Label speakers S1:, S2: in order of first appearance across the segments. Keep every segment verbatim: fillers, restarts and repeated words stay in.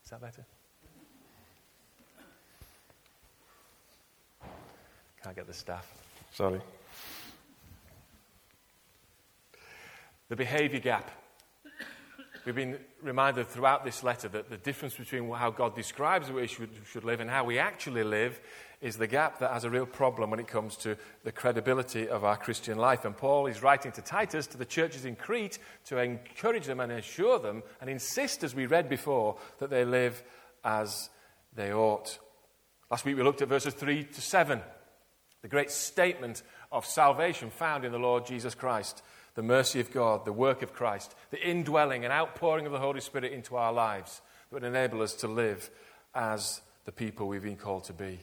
S1: Is that better? Can't get the staff. Sorry. The behaviour gap. We've been reminded throughout this letter that the difference between how God describes the way we should, should live and how we actually live is the gap that has a real problem when it comes to the credibility of our Christian life. And Paul is writing to Titus, to the churches in Crete, to encourage them and assure them and insist, as we read before, that they live as they ought. Last week we looked at verses three to seven, the great statement of salvation found in the Lord Jesus Christ. The mercy of God, the work of Christ, the indwelling and outpouring of the Holy Spirit into our lives that would enable us to live as the people we've been called to be.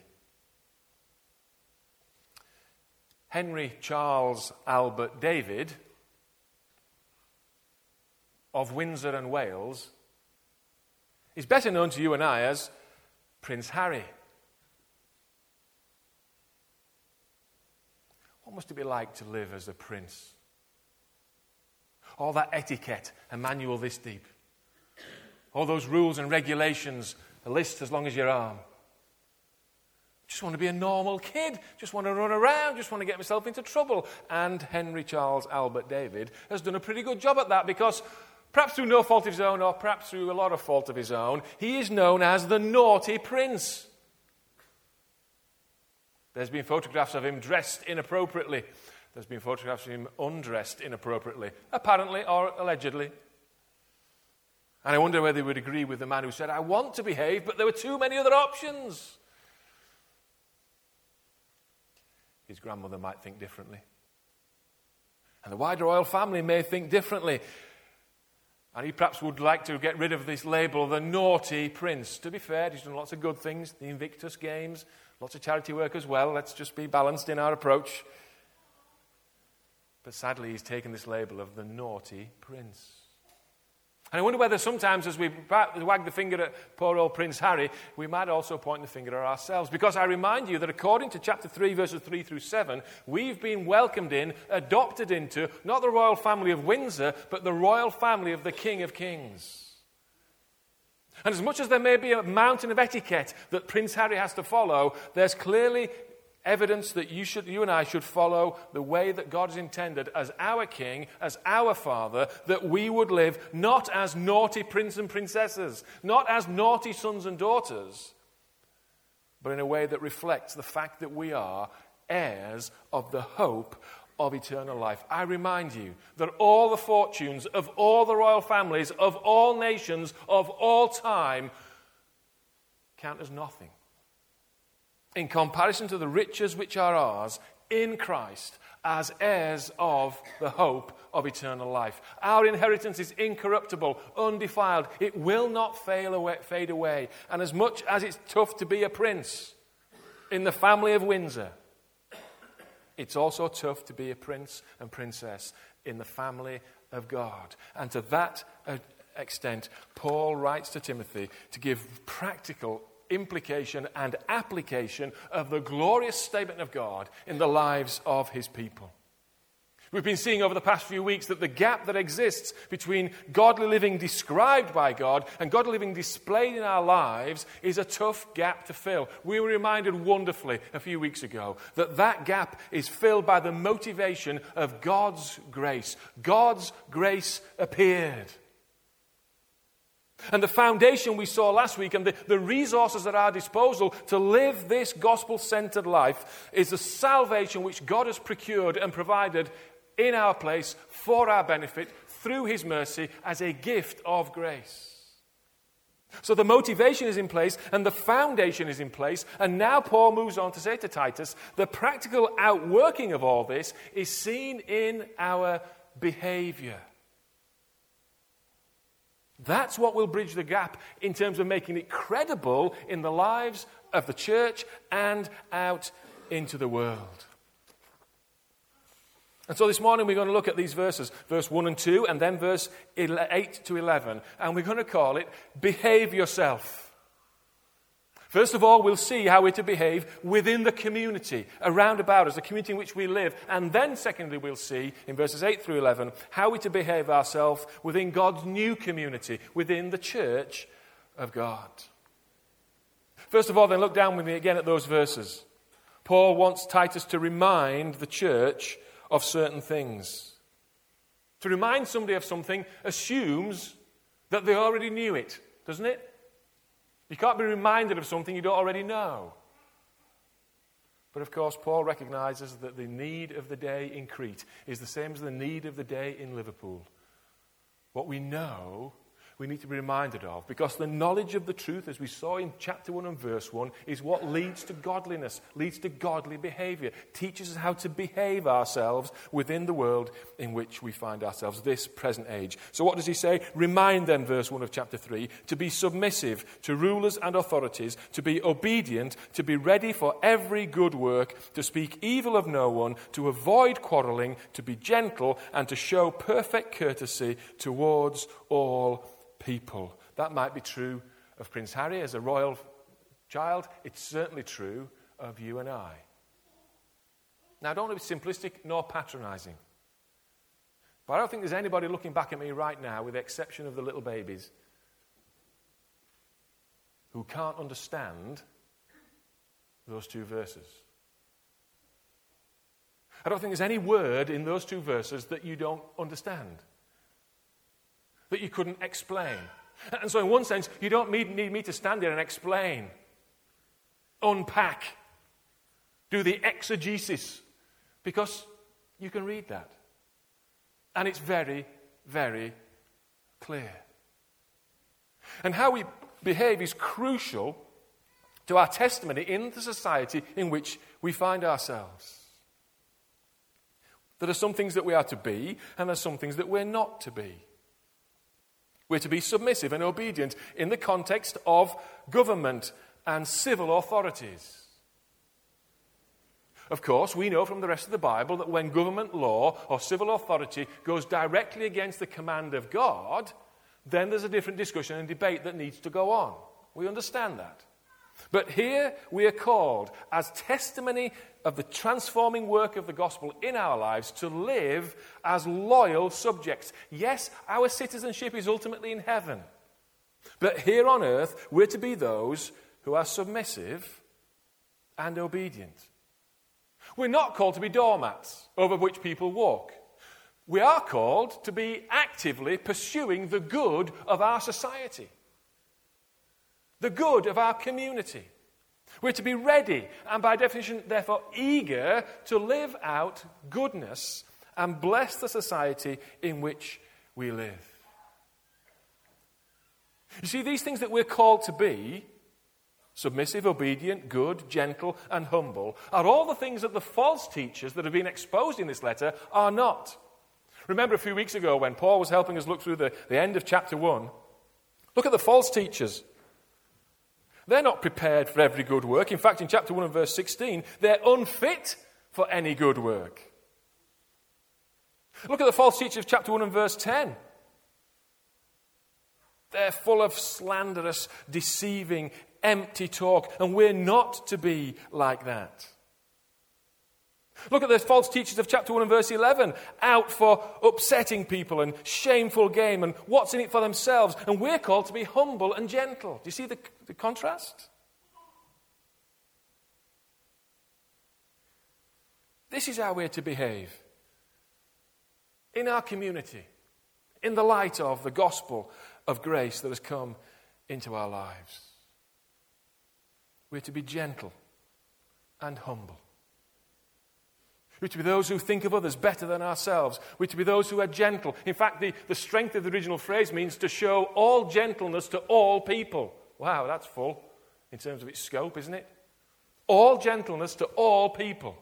S1: Henry Charles Albert David of Windsor and Wales is better known to you and I as Prince Harry. What must it be like to live as a prince? All that etiquette, a manual this deep. All those rules and regulations, a list as long as your arm. Just want to be a normal kid. Just want to run around. Just want to get myself into trouble. And Henry Charles Albert David has done a pretty good job at that because perhaps through no fault of his own or perhaps through a lot of fault of his own, he is known as the naughty prince. There's been photographs of him dressed inappropriately. There's been photographs of him undressed inappropriately, apparently or allegedly. And I wonder whether he would agree with the man who said, I want to behave, but there were too many other options. His grandmother might think differently. And the wider royal family may think differently. And he perhaps would like to get rid of this label, the naughty prince. To be fair, he's done lots of good things, the Invictus Games, lots of charity work as well. Let's just be balanced in our approach. But sadly, he's taken this label of the naughty prince. And I wonder whether sometimes as we wag the finger at poor old Prince Harry, we might also point the finger at ourselves. Because I remind you that according to chapter three, verses three through seven, we've been welcomed in, adopted into, not the royal family of Windsor, but the royal family of the King of Kings. And as much as there may be a mountain of etiquette that Prince Harry has to follow, there's clearly evidence that you should, you and I should follow the way that God has intended as our King, as our Father, that we would live not as naughty princes and princesses, not as naughty sons and daughters, but in a way that reflects the fact that we are heirs of the hope of eternal life. I remind you that all the fortunes of all the royal families, of all nations, of all time, count as nothing in comparison to the riches which are ours in Christ as heirs of the hope of eternal life. Our inheritance is incorruptible, undefiled. It will not fail away, fade away. And as much as it's tough to be a prince in the family of Windsor, it's also tough to be a prince and princess in the family of God. And to that extent, Paul writes to Timothy to give practical implication and application of the glorious statement of God in the lives of his people. We've been seeing over the past few weeks that the gap that exists between godly living described by God and godly living displayed in our lives is a tough gap to fill. We were reminded wonderfully a few weeks ago that that gap is filled by the motivation of God's grace. God's grace appeared. And the foundation we saw last week and the, the resources at our disposal to live this gospel-centered life is the salvation which God has procured and provided in our place for our benefit through his mercy as a gift of grace. So the motivation is in place and the foundation is in place. And now Paul moves on to say to Titus, the practical outworking of all this is seen in our behavior. That's what will bridge the gap in terms of making it credible in the lives of the church and out into the world. And so this morning we're going to look at these verses, verse one and two, and then verse eight to eleven, and we're going to call it Behave Yourself. First of all, we'll see how we're to behave within the community, around about us, the community in which we live. And then, secondly, we'll see, in verses eight through eleven, how we're to behave ourselves within God's new community, within the church of God. First of all, then, look down with me again at those verses. Paul wants Titus to remind the church of certain things. To remind somebody of something assumes that they already knew it, doesn't it? You can't be reminded of something you don't already know. But of course, Paul recognizes that the need of the day in Crete is the same as the need of the day in Liverpool. What we know, we need to be reminded of, because the knowledge of the truth, as we saw in chapter one and verse one, is what leads to godliness, leads to godly behavior, teaches us how to behave ourselves within the world in which we find ourselves, this present age. So what does he say? Remind them, verse one of chapter three, to be submissive to rulers and authorities, to be obedient, to be ready for every good work, to speak evil of no one, to avoid quarreling, to be gentle, and to show perfect courtesy towards all people. That might be true of Prince Harry as a royal child. It's certainly true of you and I. Now, I don't want to be simplistic nor patronizing, but I don't think there's anybody looking back at me right now, with the exception of the little babies, who can't understand those two verses. I don't think there's any word in those two verses that you don't understand, that you couldn't explain. And so in one sense, you don't need, need me to stand here and explain, unpack, do the exegesis, because you can read that. And it's very, very clear. And how we behave is crucial to our testimony in the society in which we find ourselves. There are some things that we are to be, and there are some things that we're not to be. We're to be submissive and obedient in the context of government and civil authorities. Of course, we know from the rest of the Bible that when government law or civil authority goes directly against the command of God, then there's a different discussion and debate that needs to go on. We understand that. But here we are called, as testimony of the transforming work of the gospel in our lives, to live as loyal subjects. Yes, our citizenship is ultimately in heaven. But here on earth, we're to be those who are submissive and obedient. We're not called to be doormats over which people walk. We are called to be actively pursuing the good of our society, the good of our community. We're to be ready and, by definition, therefore eager to live out goodness and bless the society in which we live. You see, these things that we're called to be, submissive, obedient, good, gentle, and humble, are all the things that the false teachers that have been exposed in this letter are not. Remember a few weeks ago when Paul was helping us look through the, the end of chapter one? Look at the false teachers. They're not prepared for every good work. In fact, in chapter one and verse sixteen, they're unfit for any good work. Look at the false teachers of chapter one and verse ten. They're full of slanderous, deceiving, empty talk, and we're not to be like that. Look at the false teachers of chapter one and verse eleven, out for upsetting people and shameful game and what's in it for themselves. And we're called to be humble and gentle. Do you see the, the contrast? This is how we're to behave in our community, in the light of the gospel of grace that has come into our lives. We're to be gentle and humble. We're to be those who think of others better than ourselves. We're to be those who are gentle. In fact, the, the strength of the original phrase means to show all gentleness to all people. Wow, that's full in terms of its scope, isn't it? All gentleness to all people.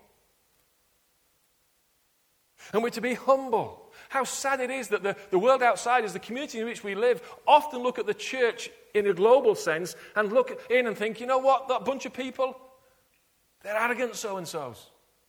S1: And we're to be humble. How sad it is that the, the world outside, as the community in which we live, often look at the church in a global sense and look in and think, you know what, that bunch of people, they're arrogant so-and-sos.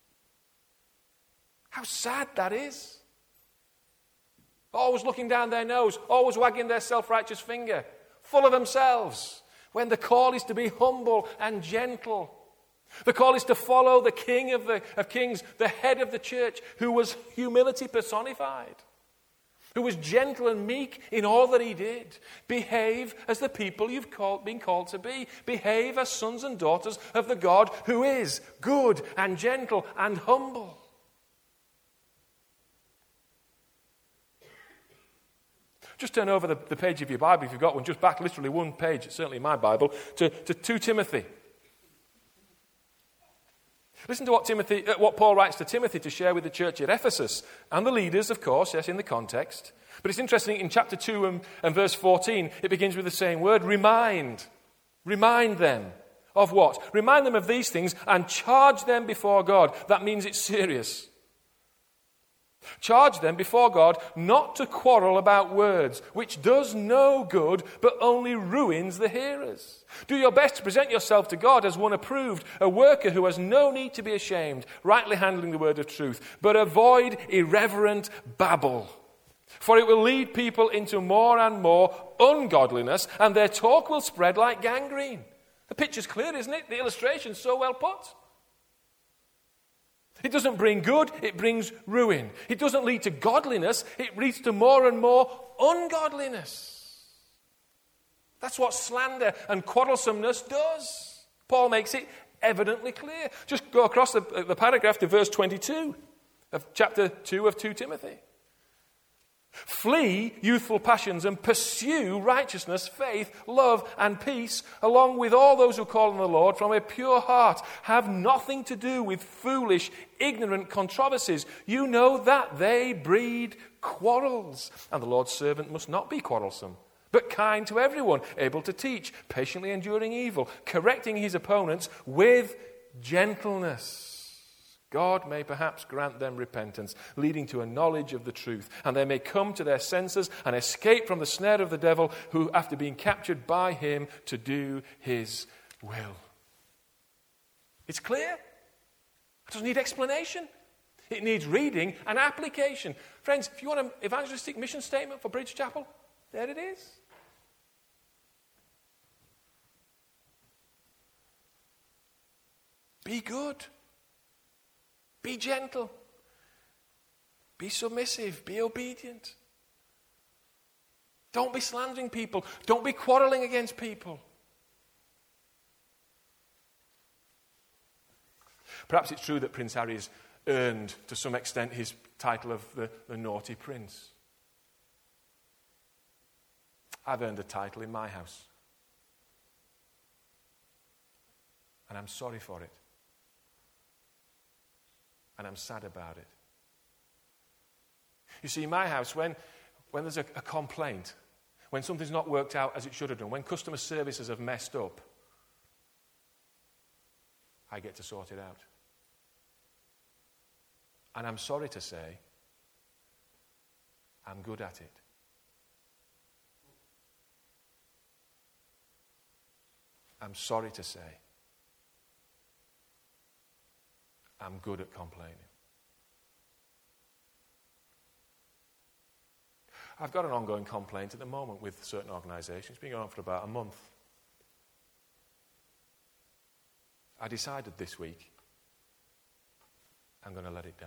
S1: How sad that is. Always looking down their nose, always wagging their self-righteous finger, full of themselves, when the call is to be humble and gentle. The call is to follow the King of, the, of Kings, the head of the church, who was humility personified. who was gentle and meek in all that he did. Behave as the people you've called, been called to be. Behave as sons and daughters of the God who is good and gentle and humble. Just turn over the, the page of your Bible, if you've got one, just back literally one page, certainly in my Bible, to, to Second Timothy. Listen to what Timothy, uh, what Paul writes to Timothy to share with the church at Ephesus, and the leaders, of course, yes, in the context. But it's interesting, in chapter two and, and verse fourteen, it begins with the same word, remind. Remind them of what? Remind them of these things and charge them before God. That means it's serious. Charge them before God not to quarrel about words, which does no good, but only ruins the hearers. Do your best to present yourself to God as one approved, a worker who has no need to be ashamed, rightly handling the word of truth. But avoid irreverent babble, for it will lead people into more and more ungodliness, and their talk will spread like gangrene. The picture's clear, isn't it? The illustration's so well put. It doesn't bring good, it brings ruin. It doesn't lead to godliness, it leads to more and more ungodliness. That's what slander and quarrelsomeness does. Paul makes it evidently clear. Just go across the, the paragraph to verse twenty-two of chapter two of Second Timothy. Flee youthful passions and pursue righteousness, faith, love, and peace, along with all those who call on the Lord from a pure heart. Have nothing to do with foolish, ignorant controversies. You know that they breed quarrels. And the Lord's servant must not be quarrelsome, but kind to everyone, able to teach, patiently enduring evil, correcting his opponents with gentleness. God may perhaps grant them repentance, leading to a knowledge of the truth, and they may come to their senses and escape from the snare of the devil, who, after being captured by him, to do his will. It's clear. It doesn't need explanation. It needs reading and application. Friends, if you want an evangelistic mission statement for Bridge Chapel, there it is. Be good. Be gentle. Be submissive. Be obedient. Don't be slandering people. Don't be quarreling against people. Perhaps it's true that Prince Harry has earned, to some extent, his title of the, the naughty prince. I've earned a title in my house. And I'm sorry for it. And I'm sad about it. You see, in my house, when, when there's a, a complaint, when something's not worked out as it should have done, when customer services have messed up, I get to sort it out. And I'm sorry to say, I'm good at it. I'm sorry to say, I'm good at complaining. I've got an ongoing complaint at the moment with certain organisations. It's been going on for about a month. I decided this week I'm going to let it down.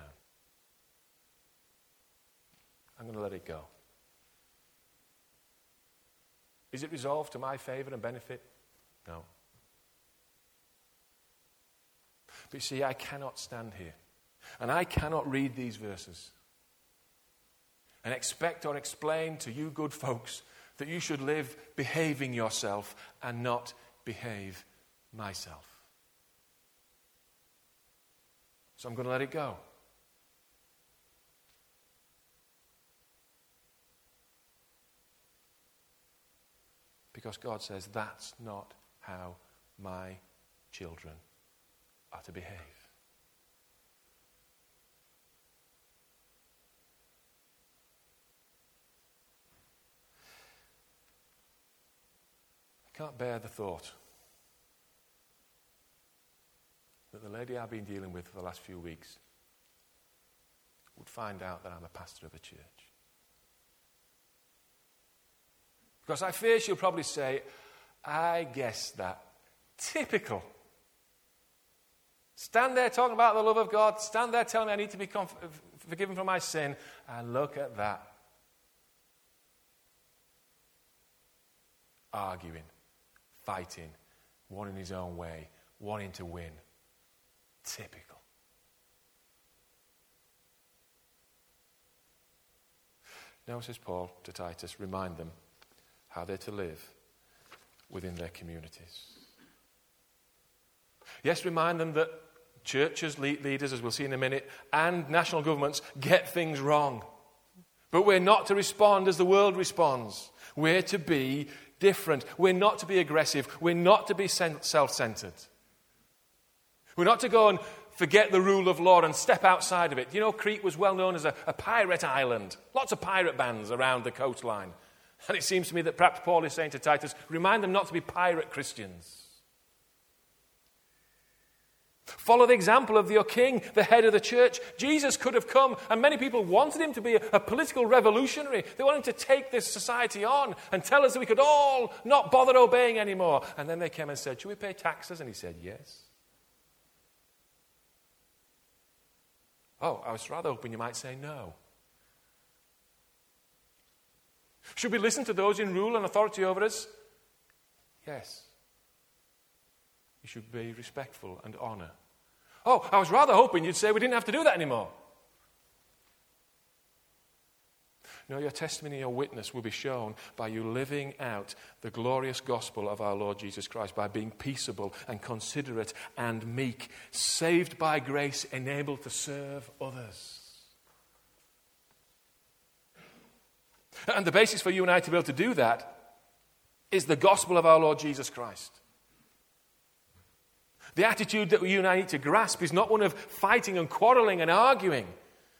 S1: I'm going to let it go. Is it resolved to my favour and benefit? No. But you see, I cannot stand here, and I cannot read these verses and expect or explain to you good folks that you should live behaving yourself and not behave myself. So I'm going to let it go. Because God says that's not how my children are to behave. I can't bear the thought that the lady I've been dealing with for the last few weeks would find out that I'm a pastor of a church. Because I fear she'll probably say, I guess that. Typical. Stand there talking about the love of God. Stand there telling me I need to be conf- forgiven for my sin. And look at that. arguing, fighting, one in his own way, wanting to win. Typical. Now, says Paul to Titus, remind them how they're to live within their communities. Yes, remind them that churches, leaders, as we'll see in a minute, and national governments get things wrong. But we're not to respond as the world responds. We're to be different. We're not to be aggressive. We're not to be self-centered. We're not to go and forget the rule of law and step outside of it. You know, Crete was well known as a, a pirate island. Lots of pirate bands around the coastline. And it seems to me that perhaps Paul is saying to Titus, remind them not to be pirate Christians. Follow the example of your king, the head of the church. Jesus could have come, and many people wanted him to be a, a political revolutionary. They wanted him to take this society on and tell us that we could all not bother obeying anymore. And then they came and said, should we pay taxes? And he said, yes. Oh, I was rather hoping you might say no. Should we listen to those in rule and authority over us? Yes. You should be respectful and honour. Oh, I was rather hoping you'd say we didn't have to do that anymore. No, your testimony, your witness will be shown by you living out the glorious gospel of our Lord Jesus Christ, by being peaceable and considerate and meek, saved by grace, enabled to serve others. And the basis for you and I to be able to do that is the gospel of our Lord Jesus Christ. The attitude that you and I need to grasp is not one of fighting and quarreling and arguing,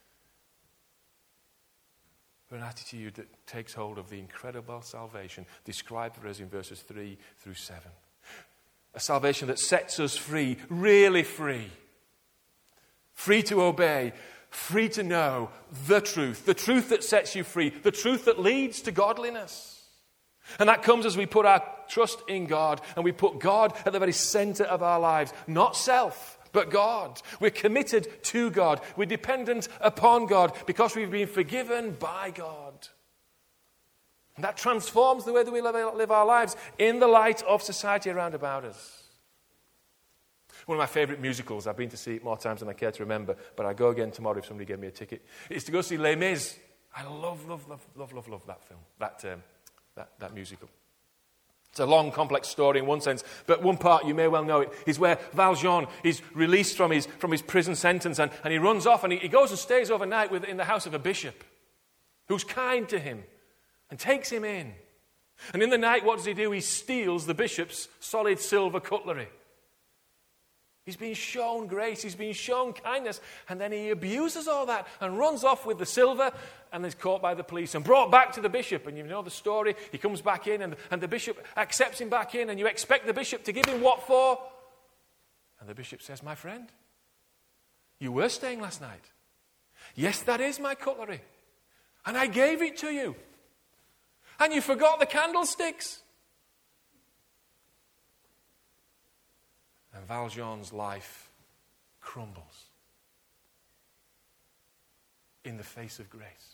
S1: but an attitude that takes hold of the incredible salvation described for us in verses three through seven. A salvation that sets us free, really free. Free to obey, free to know the truth, the truth that sets you free, the truth that leads to godliness. And that comes as we put our trust in God and we put God at the very center of our lives. Not self, but God. We're committed to God. We're dependent upon God because we've been forgiven by God. And that transforms the way that we live our lives in the light of society around about us. One of my favourite musicals, I've been to see it more times than I care to remember, but I go again tomorrow if somebody gave me a ticket, is to go see Les Mis. I love, love, love, love, love, love that film, that, um, that, that musical. It's a long, complex story in one sense, but one part, you may well know it, is where Valjean is released from his, from his prison sentence, and, and he runs off and he, he goes and stays overnight with, in the house of a bishop who's kind to him and takes him in. And in the night, what does he do? He steals the bishop's solid silver cutlery. He's been shown grace, he's been shown kindness, and then he abuses all that and runs off with the silver and is caught by the police and brought back to the bishop. And you know the story, he comes back in and, and the bishop accepts him back in, and you expect the bishop to give him what for? And the bishop says, my friend, you were staying last night. Yes, that is my cutlery. And I gave it to you. And you forgot the candlesticks. And Valjean's life crumbles in the face of grace.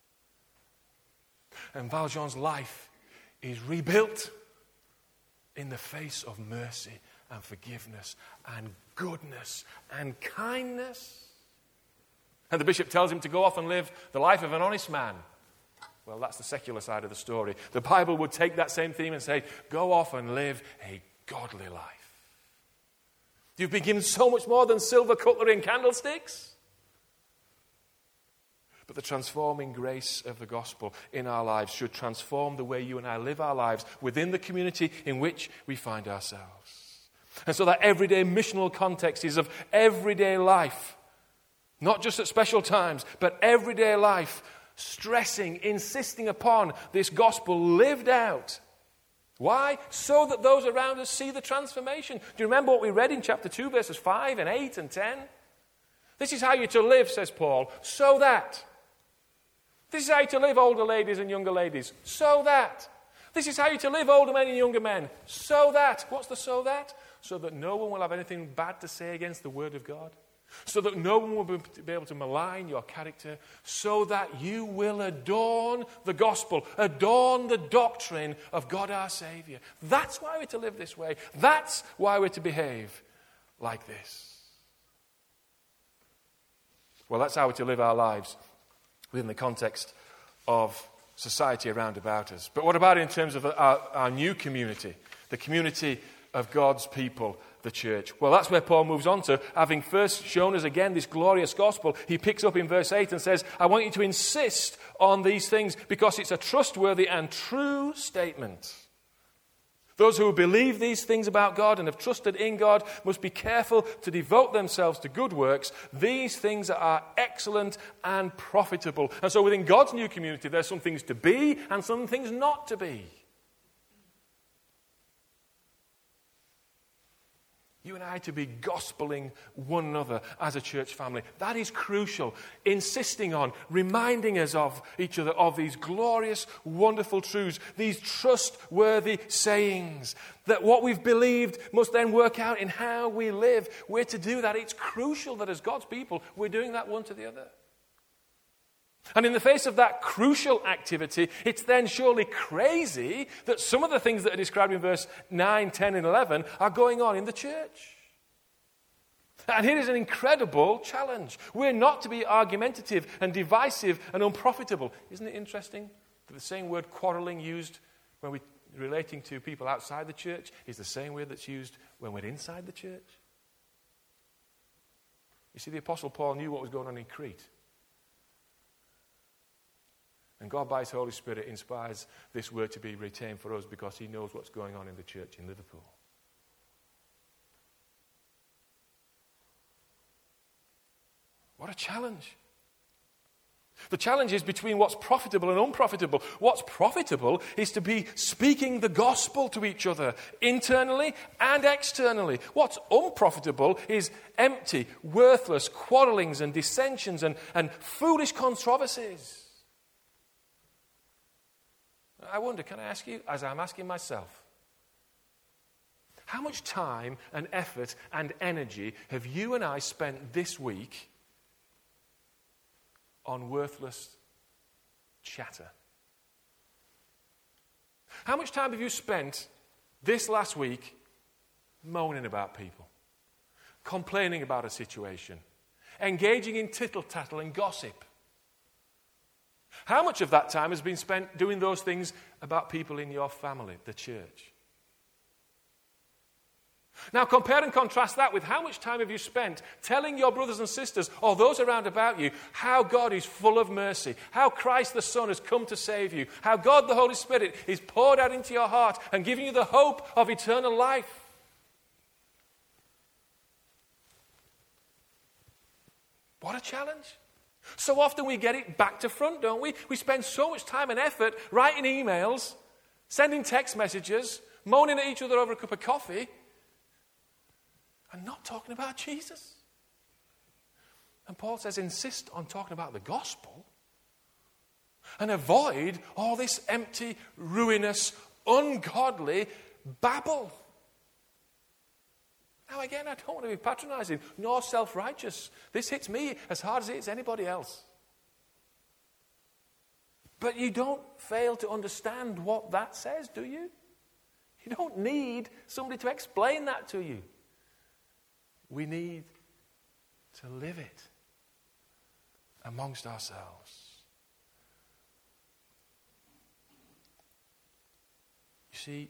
S1: And Valjean's life is rebuilt in the face of mercy and forgiveness and goodness and kindness. And the bishop tells him to go off and live the life of an honest man. Well, that's the secular side of the story. The Bible would take that same theme and say, go off and live a godly life. You've been given so much more than silver cutlery and candlesticks. But the transforming grace of the gospel in our lives should transform the way you and I live our lives within the community in which we find ourselves. And so that everyday missional context is of everyday life, not just at special times, but everyday life, stressing, insisting upon this gospel lived out. Why? So that those around us see the transformation. Do you remember what we read in chapter two, verses five and eight and ten? This is how you're to live, says Paul, so that. This is how you're to live, older ladies and younger ladies, so that. This is how you're to live, older men and younger men, so that. What's the so that? So that no one will have anything bad to say against the word of God. so that no one will be able to malign your character, so that you will adorn the gospel, adorn the doctrine of God our Savior. That's why we're to live this way. That's why we're to behave like this. Well, that's how we're to live our lives within the context of society around about us. But what about in terms of our, our new community, the community of God's people, the church? Well, that's where Paul moves on to. Having first shown us again this glorious gospel, he picks up in verse eight and says, I want you to insist on these things because it's a trustworthy and true statement. Those who believe these things about God and have trusted in God must be careful to devote themselves to good works. These things are excellent and profitable. And so within God's new community, there's some things to be and some things not to be. You and I to be gospeling one another as a church family. That is crucial. Insisting on, reminding us of each other of these glorious, wonderful truths, these trustworthy sayings, that what we've believed must then work out in how we live. We're to do that. It's crucial that as God's people, we're doing that one to the other. And in the face of that crucial activity, it's then surely crazy that some of the things that are described in verse nine, ten, and eleven are going on in the church. And here is an incredible challenge. We're not to be argumentative and divisive and unprofitable. Isn't it interesting that the same word quarreling used when we're relating to people outside the church is the same word that's used when we're inside the church? You see, the Apostle Paul knew what was going on in Crete. And God, by his Holy Spirit, inspires this word to be retained for us because he knows what's going on in the church in Liverpool. What a challenge. The challenge is between what's profitable and unprofitable. What's profitable is to be speaking the gospel to each other, internally and externally. What's unprofitable is empty, worthless quarrelings and dissensions and, and foolish controversies. I wonder, can I ask you, as I'm asking myself, how much time and effort and energy have you and I spent this week on worthless chatter? How much time have you spent this last week moaning about people, complaining about a situation, engaging in tittle-tattle and gossip? How much of that time has been spent doing those things about people in your family, the church? Now compare and contrast that with how much time have you spent telling your brothers and sisters or those around about you how God is full of mercy, how Christ the Son has come to save you, how God the Holy Spirit is poured out into your heart and giving you the hope of eternal life. What a challenge. So often we get it back to front, don't we? We spend so much time and effort writing emails, sending text messages, moaning at each other over a cup of coffee, and not talking about Jesus. And Paul says, insist on talking about the gospel and avoid all this empty, ruinous, ungodly babble. Now again, I don't want to be patronizing nor self-righteous. This hits me as hard as it hits anybody else. But you don't fail to understand what that says, do you? You don't need somebody to explain that to you. We need to live it amongst ourselves. You see,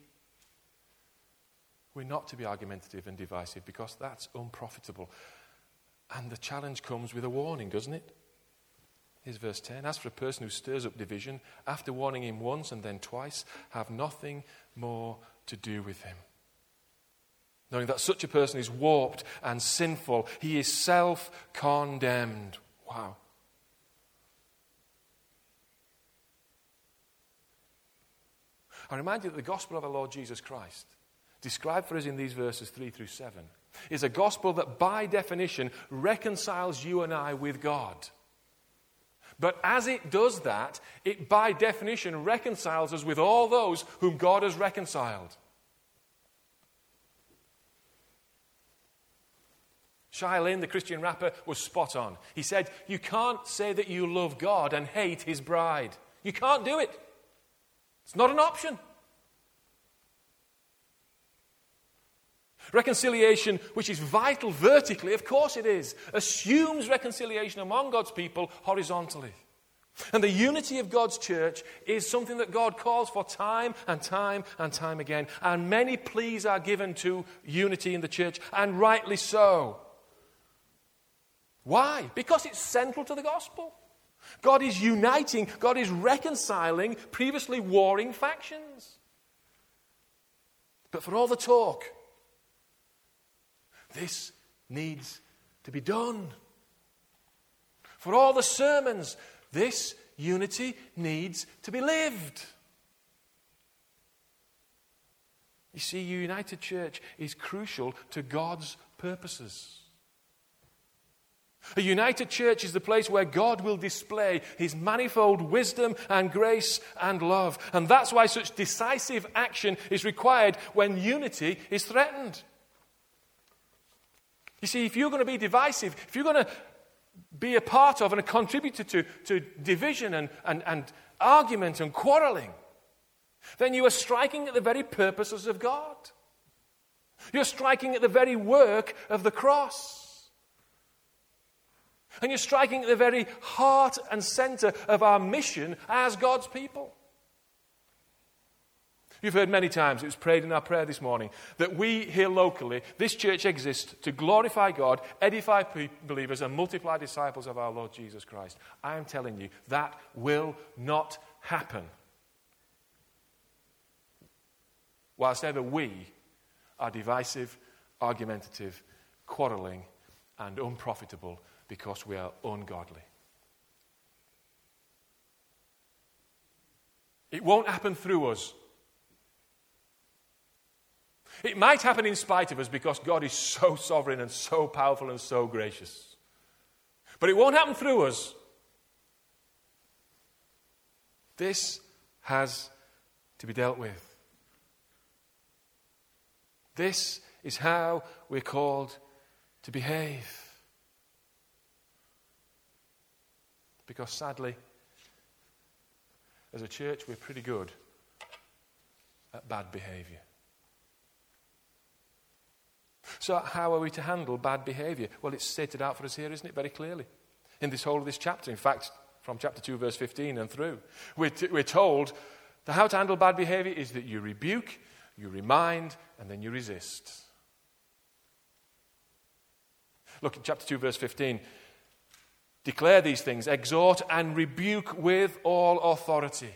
S1: we're not to be argumentative and divisive because that's unprofitable. And the challenge comes with a warning, doesn't it? Here's verse ten. As for a person who stirs up division, after warning him once and then twice, have nothing more to do with him. Knowing that such a person is warped and sinful, he is self-condemned. Wow. I remind you that the gospel of our Lord Jesus Christ, described for us in these verses three through seven, is a gospel that by definition reconciles you and I with God. But as it does that, it by definition reconciles us with all those whom God has reconciled. Shai Linne, the Christian rapper, was spot on. He said, you can't say that you love God and hate his bride. You can't do it. It's not an option. Reconciliation, which is vital vertically, of course it is, assumes reconciliation among God's people horizontally. And the unity of God's church is something that God calls for time and time and time again. And many pleas are given to unity in the church, and rightly so. Why? Because it's central to the gospel. God is uniting, God is reconciling previously warring factions. But for all the talk, this needs to be done. For all the sermons, this unity needs to be lived. You see, a united church is crucial to God's purposes. A united church is the place where God will display his manifold wisdom and grace and love. And that's why such decisive action is required when unity is threatened. You see, if you're going to be divisive, if you're going to be a part of and a contributor to, to division and, and, and argument and quarreling, then you are striking at the very purposes of God. You're striking at the very work of the cross. And you're striking at the very heart and center of our mission as God's people. You've heard many times, it was prayed in our prayer this morning, that we here locally, this church exists to glorify God, edify believers, and multiply disciples of our Lord Jesus Christ. I am telling you, that will not happen whilst ever we are divisive, argumentative, quarreling, and unprofitable because we are ungodly. It won't happen through us. It might happen in spite of us because God is so sovereign and so powerful and so gracious. But it won't happen through us. This has to be dealt with. This is how we're called to behave. Because sadly, as a church, we're pretty good at bad behavior. So how are we to handle bad behavior? Well, it's stated out for us here, isn't it, very clearly, in this whole of this chapter. In fact, from chapter two, verse fifteen and through, we're, t- we're told that how to handle bad behavior is that you rebuke, you remind, and then you resist. Look at chapter two, verse fifteen. Declare these things, exhort and rebuke with all authority.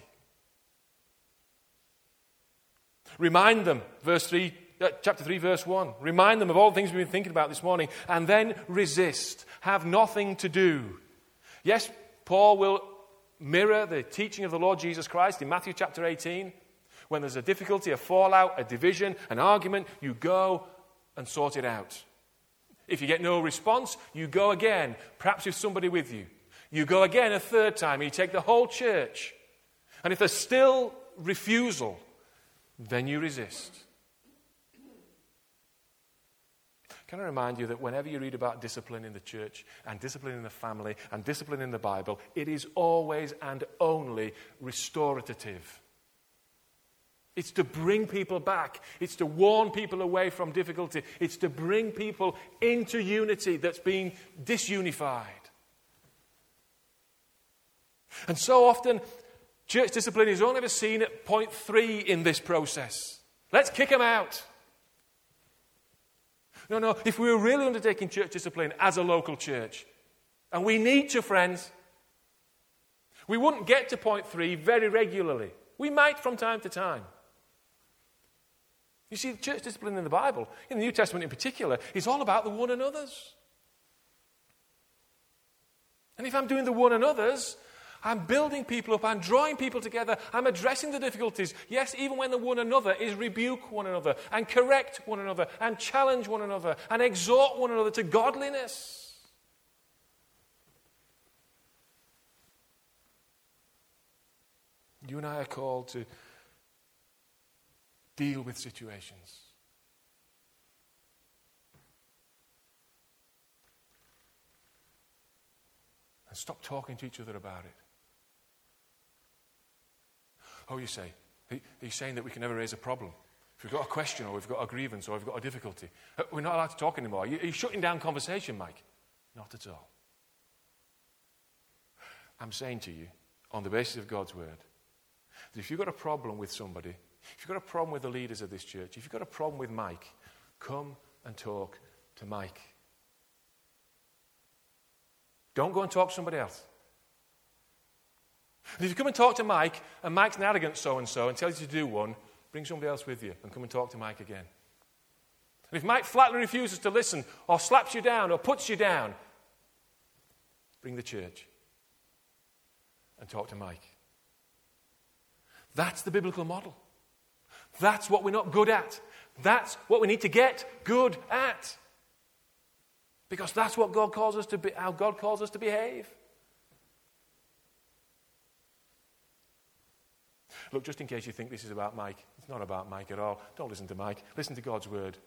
S1: Remind them, verse three, uh, chapter three, verse one. Remind them of all the things we've been thinking about this morning, and then resist. Have nothing to do. Yes, Paul will mirror the teaching of the Lord Jesus Christ in Matthew chapter eighteen. When there's a difficulty, a fallout, a division, an argument, you go and sort it out. If you get no response, you go again, perhaps with somebody with you. You go again a third time, and you take the whole church. And if there's still refusal, then you resist. Can I remind you that whenever you read about discipline in the church, and discipline in the family, and discipline in the Bible, it is always and only restorative. It's to bring people back. It's to warn people away from difficulty. It's to bring people into unity that's been disunified. And so often, church discipline is only ever seen at point three in this process. Let's kick them out. No, no, if we were really undertaking church discipline as a local church, and we need to, friends, we wouldn't get to point three very regularly. We might from time to time. You see, church discipline in the Bible, in the New Testament in particular, is all about the one another's. And if I'm doing the one another's, I'm building people up, I'm drawing people together, I'm addressing the difficulties. Yes, even when the one another is rebuke one another, and correct one another, and challenge one another, and exhort one another to godliness. You and I are called to deal with situations. and stop talking to each other about it. Oh, you say, are you saying that we can never raise a problem? If we've got a question or we've got a grievance or we've got a difficulty, we're not allowed to talk anymore. Are you, are you shutting down conversation, Mike? Not at all. I'm saying to you, on the basis of God's word, that if you've got a problem with somebody, if you've got a problem with the leaders of this church, if you've got a problem with Mike, come and talk to Mike. Don't go and talk to somebody else. And if you come and talk to Mike, and Mike's an arrogant so-and-so and tells you to do one, bring somebody else with you and come and talk to Mike again. And if Mike flatly refuses to listen or slaps you down or puts you down, bring the church and talk to Mike. That's the biblical model. That's what we're not good at. That's what we need to get good at. Because that's what God calls us to be, how God calls us to behave. Look, just in case you think this is about Mike, it's not about Mike at all. Don't listen to Mike. Listen to God's word.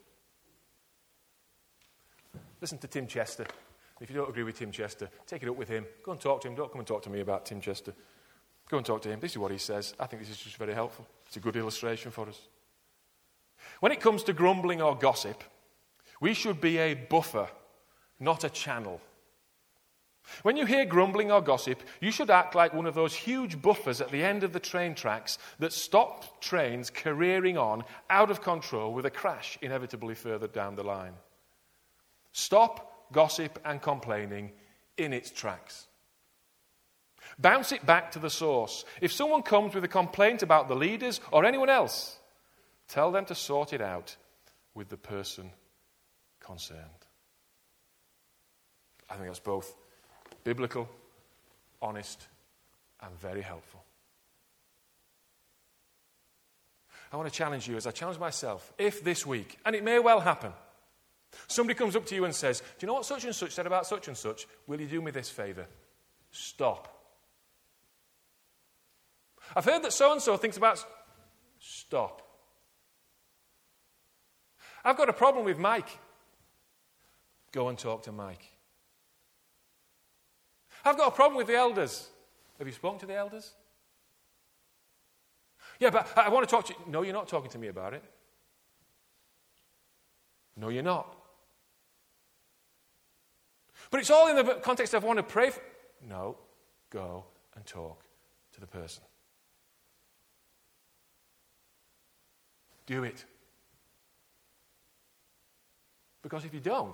S1: Listen to Tim Chester. If you don't agree with Tim Chester, take it up with him. Go and talk to him. Don't come and talk to me about Tim Chester. Go and talk to him. This is what he says. I think this is just very helpful. It's a good illustration for us. When it comes to grumbling or gossip, we should be a buffer, not a channel. When you hear grumbling or gossip, you should act like one of those huge buffers at the end of the train tracks that stop trains careering on out of control with a crash inevitably further down the line. Stop gossip and complaining in its tracks. Bounce it back to the source. If someone comes with a complaint about the leaders or anyone else, tell them to sort it out with the person concerned. I think that's both biblical, honest, and very helpful. I want to challenge you as I challenge myself. If this week, and it may well happen, somebody comes up to you and says, do you know what such and such said about such and such? Will you do me this favour? Stop. I've heard that so-and-so thinks about... Stop. I've got a problem with Mike. Go and talk to Mike. I've got a problem with the elders. Have you spoken to the elders? Yeah, but I want to talk to you. No, you're not talking to me about it. No, you're not. But it's all in the context of I want to pray for... No, go and talk to the person. Do it. Because if you don't,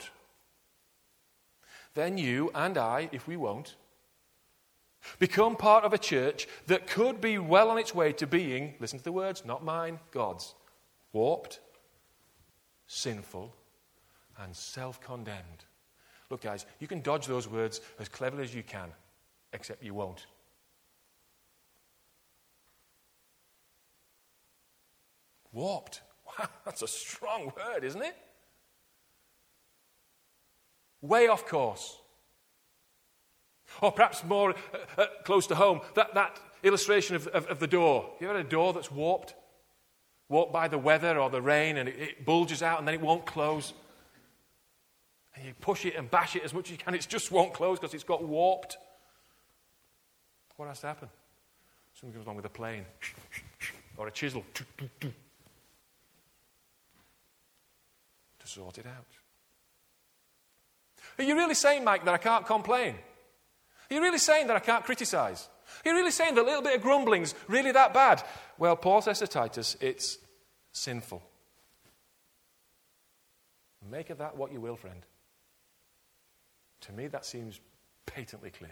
S1: then you and I, if we won't, become part of a church that could be well on its way to being, listen to the words, not mine, God's, warped, sinful, and self-condemned. Look, guys, you can dodge those words as cleverly as you can, except you won't. Warped. Wow, that's a strong word, isn't it? Way off course. Or perhaps more uh, uh, close to home, that, that illustration of, of, of the door. You ever had a door that's warped? Warped by the weather or the rain, and it, it bulges out and then it won't close. And you push it and bash it as much as you can, it just won't close because it's got warped. What has to happen? Something comes along with a plane or a chisel to sort it out. Are you really saying, Mike, that I can't complain? Are you really saying that I can't criticize? Are you really saying that a little bit of grumbling's really that bad? Well, Paul says to Titus, it's sinful. Make of that what you will, friend. To me, that seems patently clear.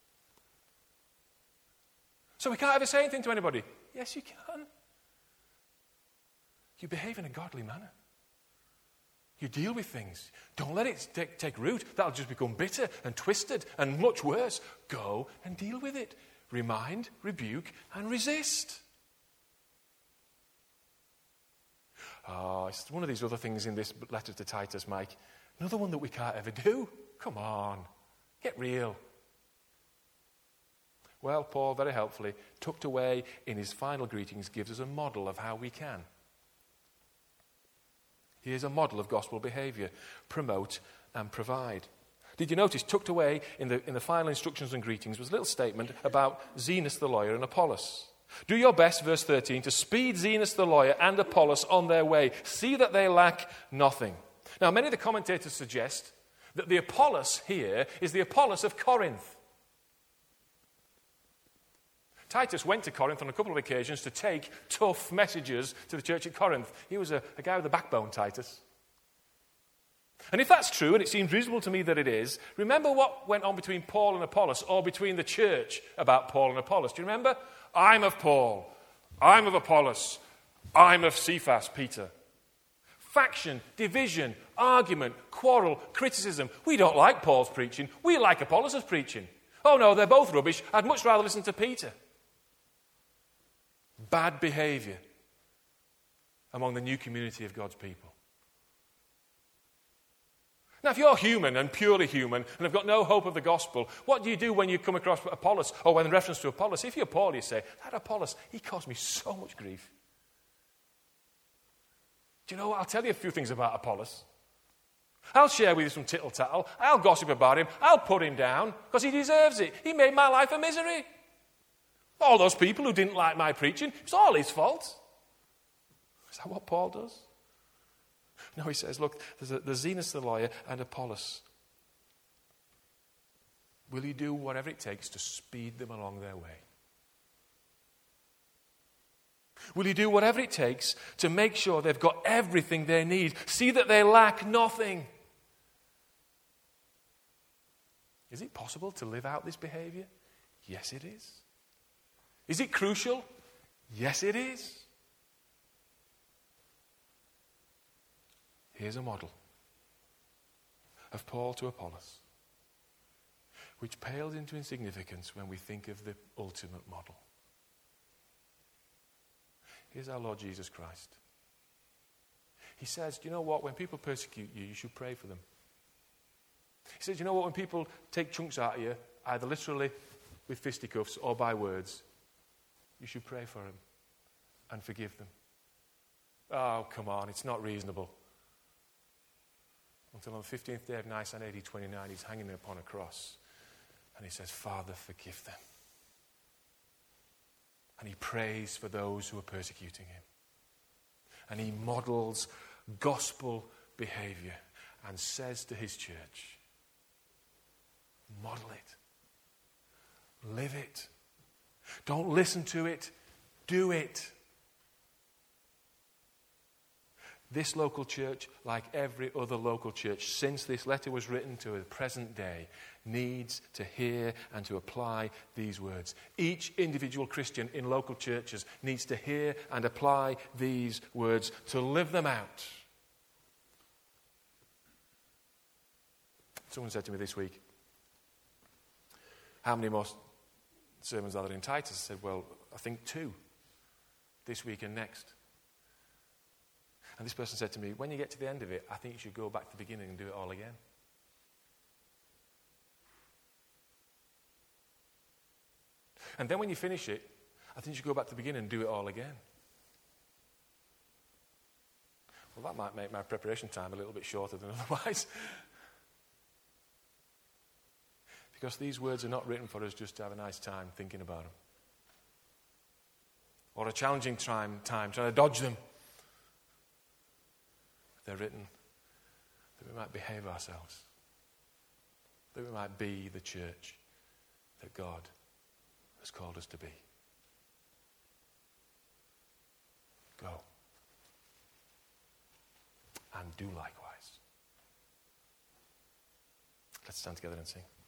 S1: So we can't ever say anything to anybody? Yes, you can. You behave in a godly manner. You deal with things. Don't let it take, take root. That'll just become bitter and twisted and much worse. Go and deal with it. Remind, rebuke, and resist. Oh, it's one of these other things in this letter to Titus, Mike. Another one that we can't ever do. Come on. Get real. Well, Paul, very helpfully, tucked away in his final greetings, gives us a model of how we can. Here's a model of gospel behavior. Promote and provide. Did you notice, tucked away in the, in the final instructions and greetings was a little statement about Zenas the lawyer and Apollos. Do your best, verse thirteen, to speed Zenas the lawyer and Apollos on their way. See that they lack nothing. Now, many of the commentators suggest that the Apollos here is the Apollos of Corinth. Titus went to Corinth on a couple of occasions to take tough messages to the church at Corinth. He was a, a guy with a backbone, Titus. And if that's true, and it seems reasonable to me that it is, remember what went on between Paul and Apollos, or between the church about Paul and Apollos. Do you remember? I'm of Paul. I'm of Apollos. I'm of Cephas, Peter. Faction, division, argument, quarrel, criticism. We don't like Paul's preaching. We like Apollos' preaching. Oh no, they're both rubbish. I'd much rather listen to Peter. Bad behavior among the new community of God's people. Now, if you're human and purely human and have got no hope of the gospel, what do you do when you come across Apollos, or when in reference to Apollos? If you're Paul, you say, that Apollos, he caused me so much grief. Do you know what? I'll tell you a few things about Apollos. I'll share with you some tittle-tattle. I'll gossip about him. I'll put him down because he deserves it. He made my life a misery. All those people who didn't like my preaching, it's all his fault. Is that what Paul does? No, he says, look, there's, a, there's Zenas the lawyer and Apollos. Will you do whatever it takes to speed them along their way? Will you do whatever it takes to make sure they've got everything they need? See that they lack nothing. Is it possible to live out this behavior? Yes, it is. Is it crucial? Yes, it is. Here's a model of Paul to Apollos, which pales into insignificance when we think of the ultimate model. Here's our Lord Jesus Christ. He says, do you know what? When people persecute you, you should pray for them. He says, do you know what? When people take chunks out of you, either literally with fisticuffs or by words, you should pray for them and forgive them. Oh, come on, it's not reasonable. Until on the fifteenth day of Nisan A D twenty-nine, he's hanging upon a cross. And he says, Father, forgive them. And he prays for those who are persecuting him. And he models gospel behavior and says to his church, model it. Live it. Don't listen to it. Do it. This local church, like every other local church, since this letter was written to the present day, needs to hear and to apply these words. Each individual Christian in local churches needs to hear and apply these words, to live them out. Someone said to me this week, how many more sermons are there in Titus? I said, well, I think two, this week and next. And this person said to me, when you get to the end of it, I think you should go back to the beginning and do it all again. And then when you finish it, I think you should go back to the beginning and do it all again. Well, that might make my preparation time a little bit shorter than otherwise. Because these words are not written for us just to have a nice time thinking about them. Or a challenging time, time trying to dodge them. They're written that we might behave ourselves, that we might be the church that God has called us to be. Go and do likewise. Let's stand together and sing.